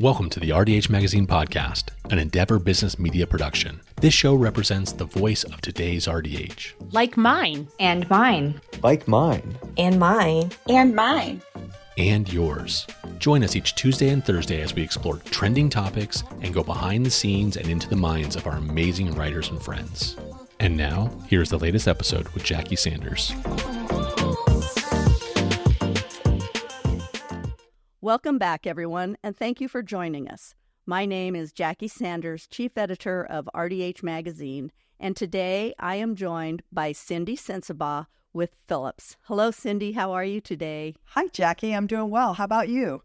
Welcome to the RDH Magazine podcast, an Endeavor Business Media production. This show represents the voice of today's RDH. Like mine. And mine. Like mine. And mine. And mine. And yours. Join us each Tuesday and Thursday as we explore trending topics and go behind the scenes and into the minds of our amazing writers and friends. And now, here's the latest episode with Jackie Sanders. Welcome back, everyone, and thank you for joining us. My name is Jackie Sanders, Chief Editor of RDH Magazine, and today I am joined by Cindy Sensabaugh with Philips. Hello, Cindy. How are you today? Hi, Jackie. I'm doing well. How about you?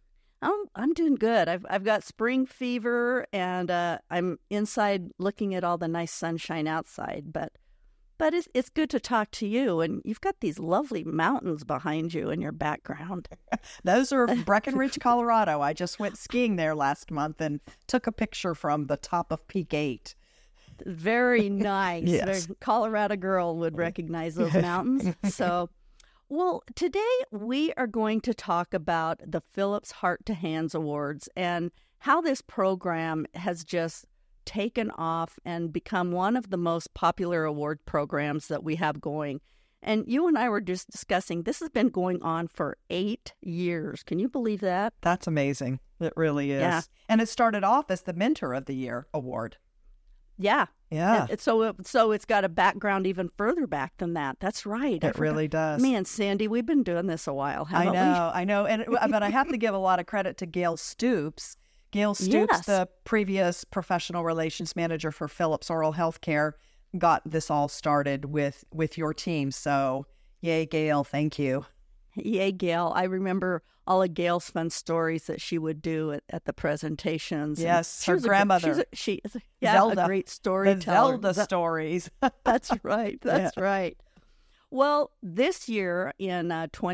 I'm doing good. I've got spring fever, and I'm inside looking at all the nice sunshine outside, but it's good to talk to you, and you've got these lovely mountains behind you in your background. Those are Breckenridge, Colorado. I just went skiing there last month and took a picture from the top of Peak 8. Very nice. Yes. Colorado girl would recognize those mountains. So, well, today we are going to talk about the Philips Heart to Hands Awards and how this program has just taken off and become one of the most popular award programs that we have going. And you and I were just discussing, this has been going on for 8 years. Can you believe that? That's amazing. It really is. Yeah. And it started off as the Mentor of the Year award. Yeah. Yeah. And so it's got a background even further back than that. That's right. It really does. Me and Sandy, we've been doing this a while, haven't we? I know. But I have to give a lot of credit to Gail Stoops. Gail Stoops, Yes. the previous professional relations manager for Philips Oral Healthcare, got this all started with your team. So, yay, Gail. Thank you. Yay, Gail. I remember all of Gail's fun stories that she would do at the presentations. Yes, her grandmother. She is Zelda, a great storyteller. The Zelda stories. That's right. That's right. Well, this year in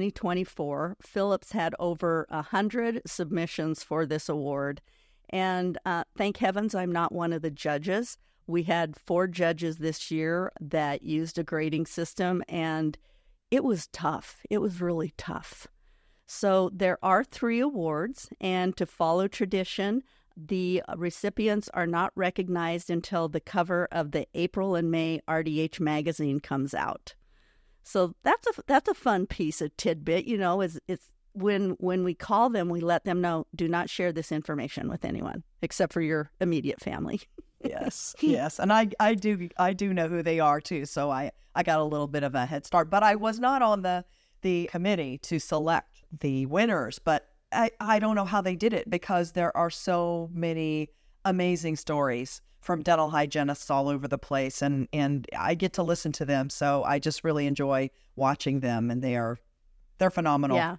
2024, Philips had over 100 submissions for this award. And thank heavens I'm not one of the judges. We had 4 judges this year that used a grading system, and it was tough. It was really tough. So there are 3 awards, and to follow tradition, the recipients are not recognized until the cover of the April and May RDH magazine comes out. So that's a fun piece of tidbit, it's when we call them, we let them know, do not share this information with anyone except for your immediate family. Yes. And I do know who they are too. So I got a little bit of a head start, but I was not on the committee to select the winners, but I don't know how they did it because there are so many amazing stories from dental hygienists all over the place, and I get to listen to them, so I just really enjoy watching them, and they're phenomenal. Yeah.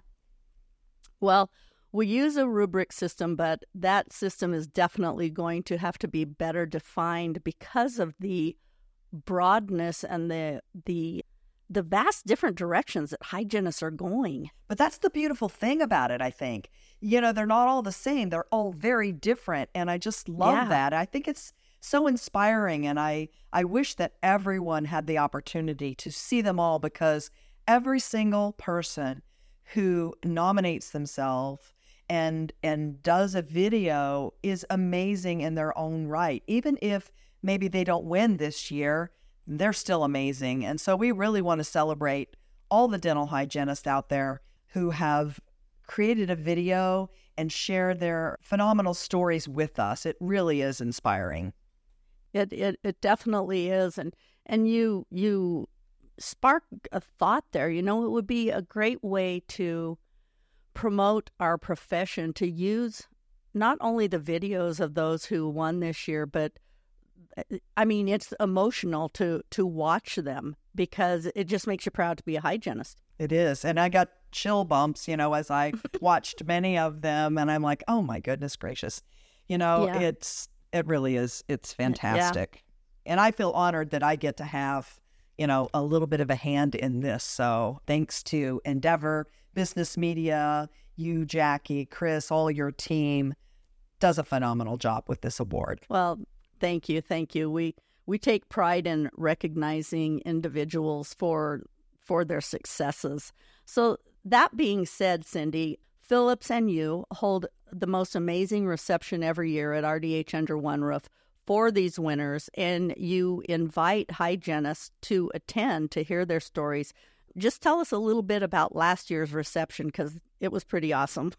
Well, we use a rubric system, but that system is definitely going to have to be better defined because of the broadness and the vast different directions that hygienists are going. But that's the beautiful thing about it, I think. They're not all the same. They're all very different, and I just love that. I think it's so inspiring, and I wish that everyone had the opportunity to see them all, because every single person who nominates themselves and does a video is amazing in their own right. Even if maybe they don't win this year, they're still amazing. And so we really want to celebrate all the dental hygienists out there who have created a video and share their phenomenal stories with us. It really is inspiring. It definitely is. And you spark a thought there. It would be a great way to promote our profession, to use not only the videos of those who won this year, but I mean, it's emotional to watch them because it just makes you proud to be a hygienist. It is. And I got chill bumps, as I watched many of them, and I'm like, oh my goodness gracious. It really is. It's fantastic. Yeah. And I feel honored that I get to have, a little bit of a hand in this. So thanks to Endeavor Business Media, you, Jackie, Chris, all your team does a phenomenal job with this award. Well, thank you. We take pride in recognizing individuals for their successes. So that being said, Cindy, Philips and you hold the most amazing reception every year at RDH Under One Roof for these winners, and you invite hygienists to attend to hear their stories. Just tell us a little bit about last year's reception, because it was pretty awesome.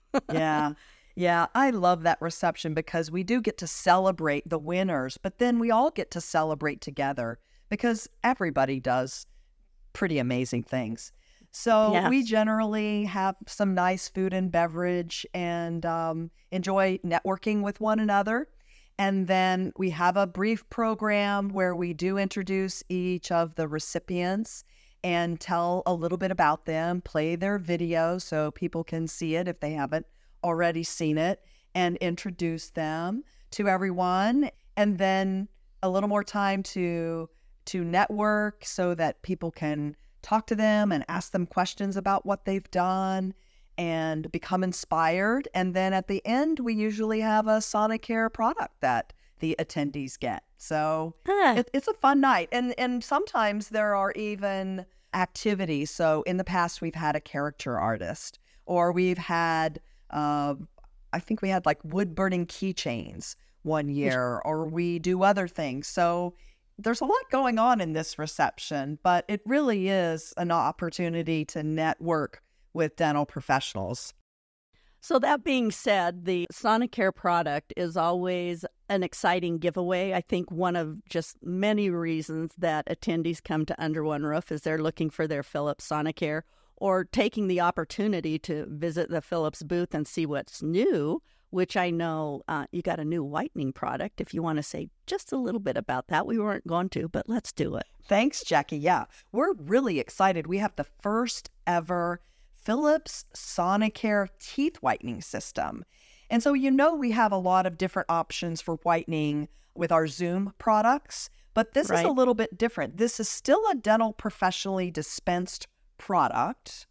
Yeah, I love that reception because we do get to celebrate the winners, but then we all get to celebrate together because everybody does pretty amazing things. So we generally have some nice food and beverage and enjoy networking with one another. And then we have a brief program where we do introduce each of the recipients and tell a little bit about them, play their video so people can see it if they haven't already seen it, and introduce them to everyone. And then a little more time to network so that people can talk to them and ask them questions about what they've done and become inspired. And then at the end, we usually have a Sonicare product that the attendees get. So it's a fun night. And sometimes there are even activities. So in the past, we've had a character artist, or we've had, I think we had like wood burning keychains one year, or we do other things. So there's a lot going on in this reception, but it really is an opportunity to network with dental professionals. So that being said, the Sonicare product is always an exciting giveaway. I think one of just many reasons that attendees come to Under One Roof is they're looking for their Philips Sonicare, or taking the opportunity to visit the Philips booth and see what's new, which I know you got a new whitening product. If you want to say just a little bit about that, we weren't going to, but let's do it. Thanks, Jackie. Yeah, we're really excited. We have the first ever Philips Sonicare teeth whitening system. And so, we have a lot of different options for whitening with our Zoom products, but this is a little bit different. This is still a dental professionally dispensed product,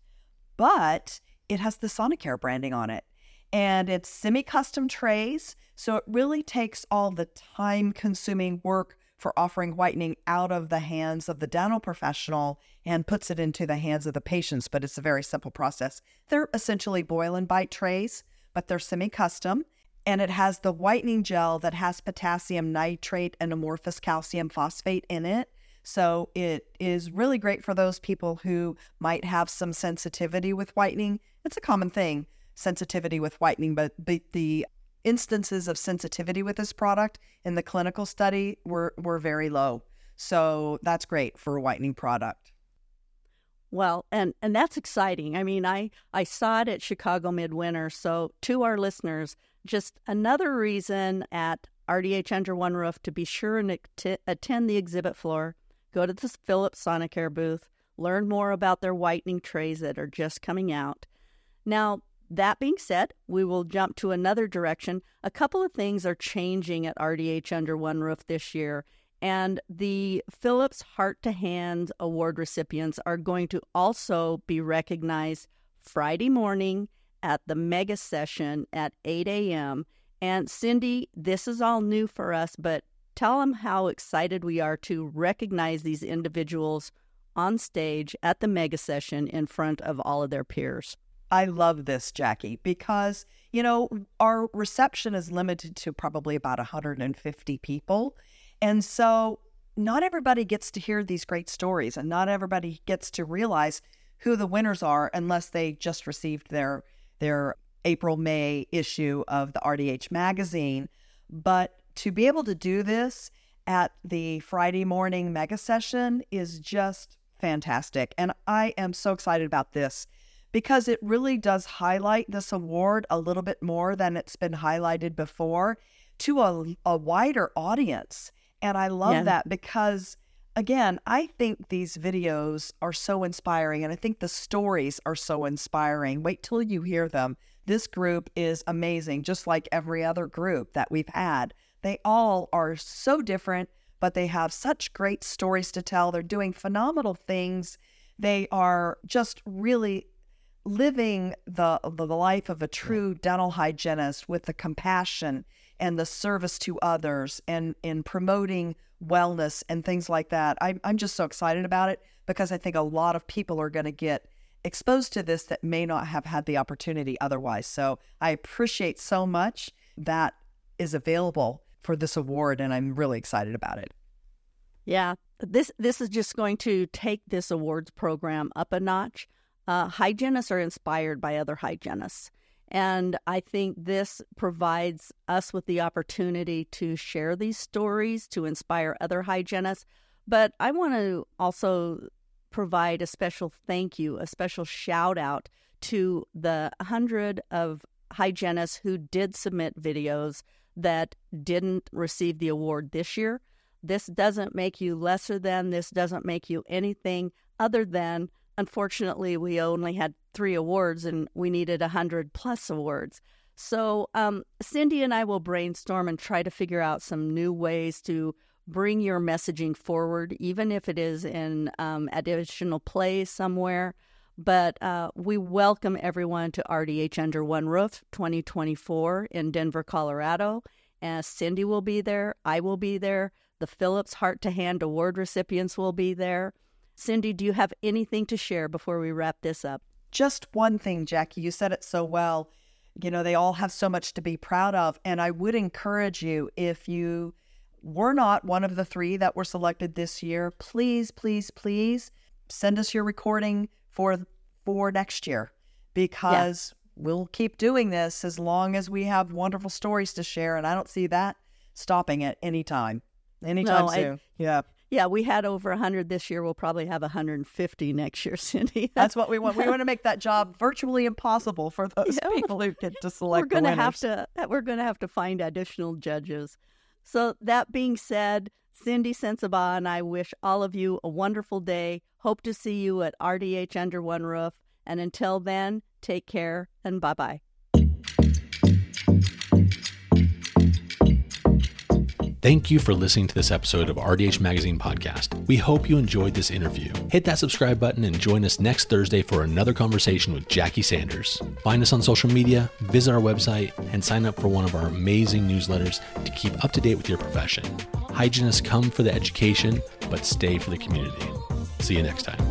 but it has the Sonicare branding on it. And it's semi-custom trays, so it really takes all the time-consuming work for offering whitening out of the hands of the dental professional and puts it into the hands of the patients, but it's a very simple process. They're essentially boil and bite trays, but they're semi-custom, and it has the whitening gel that has potassium nitrate and amorphous calcium phosphate in it. So it is really great for those people who might have some sensitivity with whitening. It's a common thing, sensitivity with whitening, but the instances of sensitivity with this product in the clinical study were very low. So that's great for a whitening product. Well, and that's exciting. I mean, I saw it at Chicago Midwinter. So to our listeners, just another reason at RDH Under One Roof to be sure and attend the exhibit floor, go to the Philips Sonicare booth, learn more about their whitening trays that are just coming out. Now, that being said, we will jump to another direction. A couple of things are changing at RDH Under One Roof this year, and the Philips Heart to Hand Award recipients are going to also be recognized Friday morning at the mega session at 8 a.m. And Cindy, this is all new for us, but tell them how excited we are to recognize these individuals on stage at the mega session in front of all of their peers. I love this, Jackie, because, our reception is limited to probably about 150 people. And so not everybody gets to hear these great stories, and not everybody gets to realize who the winners are unless they just received their April-May issue of the RDH magazine. But to be able to do this at the Friday morning mega session is just fantastic. And I am so excited about this, because it really does highlight this award a little bit more than it's been highlighted before to a wider audience. And I love that because, again, I think these videos are so inspiring, and I think the stories are so inspiring. Wait till you hear them. This group is amazing, just like every other group that we've had. They all are so different, but they have such great stories to tell. They're doing phenomenal things. They are just really living the life of a true dental hygienist with the compassion and the service to others and in promoting wellness and things like that. I'm just so excited about it because I think a lot of people are going to get exposed to this that may not have had the opportunity otherwise. So I appreciate so much that is available for this award, and I'm really excited about it. Yeah, this is just going to take this awards program up a notch. Hygienists are inspired by other hygienists, and I think this provides us with the opportunity to share these stories, to inspire other hygienists. But I want to also provide a special thank you, a special shout out to the 100 of hygienists who did submit videos that didn't receive the award this year. This doesn't make you lesser than, this doesn't make you anything other than, unfortunately, we only had 3 awards and we needed 100 plus awards. So Cindy and I will brainstorm and try to figure out some new ways to bring your messaging forward, even if it is in additional plays somewhere. But we welcome everyone to RDH Under One Roof 2024 in Denver, Colorado. Cindy will be there. I will be there. The Phillips Heart to Hand Award recipients will be there. Cindy, do you have anything to share before we wrap this up? Just one thing, Jackie. You said it so well. You know, they all have so much to be proud of. And I would encourage you, if you were not one of the 3 that were selected this year, please, please, please send us your recording for next year, because we'll keep doing this as long as we have wonderful stories to share. And I don't see that stopping at anytime soon. Yeah, we had over 100 this year. We'll probably have 150 next year, Cindy. That's what we want. We want to make that job virtually impossible for those people who get to select the winners. We're going to have to find additional judges. So that being said, Cindy Sensabaugh and I wish all of you a wonderful day. Hope to see you at RDH Under One Roof. And until then, take care and bye-bye. Thank you for listening to this episode of RDH Magazine Podcast. We hope you enjoyed this interview. Hit that subscribe button and join us next Thursday for another conversation with Jackie Sanders. Find us on social media, visit our website, and sign up for one of our amazing newsletters to keep up to date with your profession. Hygienists come for the education, but stay for the community. See you next time.